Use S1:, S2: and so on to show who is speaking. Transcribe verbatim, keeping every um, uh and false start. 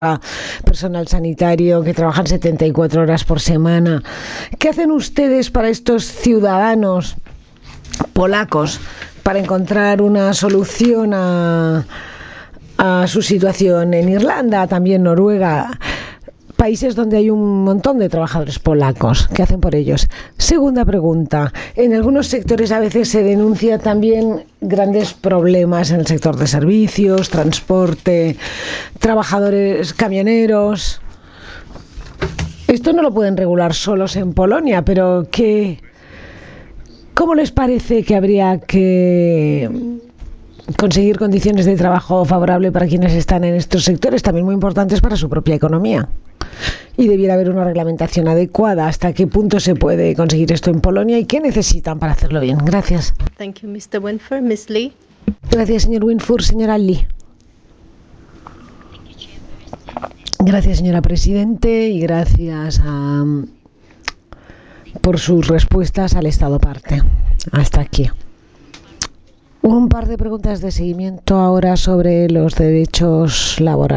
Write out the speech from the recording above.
S1: personal sanitario que trabajan setenta y cuatro horas por semana. ¿Qué hacen ustedes para estos ciudadanos polacos para encontrar una solución a, a su situación en Irlanda, también Noruega, países donde hay un montón de trabajadores polacos? ¿Qué hacen por ellos? Segunda pregunta. En algunos sectores a veces se denuncia también grandes problemas en el sector de servicios, transporte, trabajadores camioneros. Esto no lo pueden regular solos en Polonia, pero ¿qué, ¿cómo les parece que habría que conseguir condiciones de trabajo favorable para quienes están en estos sectores, también muy importantes para su propia economía? Y debiera haber una reglamentación adecuada. ¿Hasta qué punto se puede conseguir esto en Polonia y qué necesitan para hacerlo bien? Gracias.
S2: Thank you, mister Winford. Miss Lee.
S1: Gracias, señor Winford. Señora Lee. Gracias, señora Presidente, y gracias a, por sus respuestas al Estado parte. Hasta aquí. Un par de preguntas de seguimiento ahora sobre los derechos laborales.